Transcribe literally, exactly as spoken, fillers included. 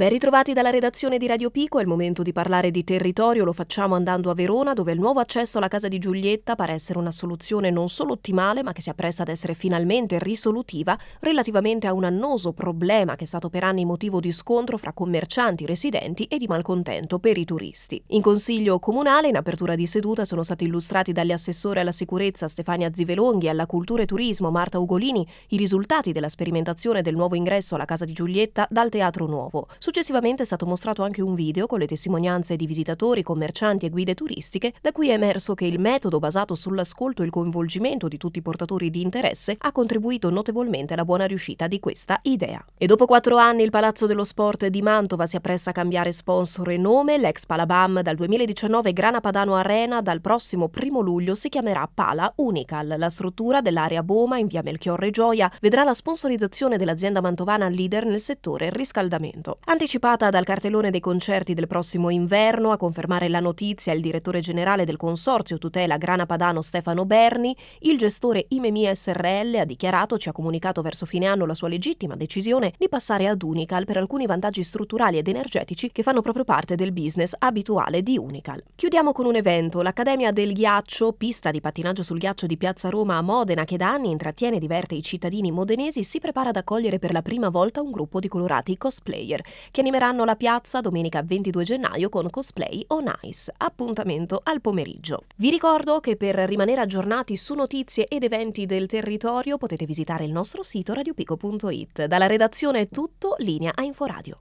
Ben ritrovati dalla redazione di Radio Pico, è il momento di parlare di territorio, lo facciamo andando a Verona, dove il nuovo accesso alla casa di Giulietta pare essere una soluzione non solo ottimale, ma che si appresta ad essere finalmente risolutiva relativamente a un annoso problema che è stato per anni motivo di scontro fra commercianti, residenti e di malcontento per i turisti. In Consiglio Comunale, in apertura di seduta, sono stati illustrati dagli assessori alla sicurezza Stefania Zivelonghi e alla cultura e turismo Marta Ugolini i risultati della sperimentazione del nuovo ingresso alla casa di Giulietta dal Teatro Nuovo. Successivamente è stato mostrato anche un video con le testimonianze di visitatori, commercianti e guide turistiche, da cui è emerso che il metodo basato sull'ascolto e il coinvolgimento di tutti i portatori di interesse ha contribuito notevolmente alla buona riuscita di questa idea. E dopo quattro anni il Palazzo dello Sport di Mantova si appresta a cambiare sponsor e nome. L'ex Palabam dal duemiladiciannove Grana Padano Arena dal prossimo primo luglio si chiamerà Pala Unical. La struttura dell'area Boma in via Melchiorre Gioia vedrà la sponsorizzazione dell'azienda mantovana leader nel settore riscaldamento. Anticipata dal cartellone dei concerti del prossimo inverno, a confermare la notizia il direttore generale del Consorzio Tutela Grana Padano Stefano Berni, il gestore Imemia S R L ha dichiarato, ci ha comunicato verso fine anno la sua legittima decisione di passare ad Unical per alcuni vantaggi strutturali ed energetici che fanno proprio parte del business abituale di Unical. Chiudiamo con un evento, l'Accademia del Ghiaccio, pista di pattinaggio sul ghiaccio di Piazza Roma a Modena che da anni intrattiene e diverte i cittadini modenesi, si prepara ad accogliere per la prima volta un gruppo di colorati cosplayer che animeranno la piazza domenica ventidue gennaio con Cosplay on Ice. Appuntamento al pomeriggio. Vi ricordo che per rimanere aggiornati su notizie ed eventi del territorio potete visitare il nostro sito radiopico punto it. Dalla redazione è tutto, linea a Inforadio.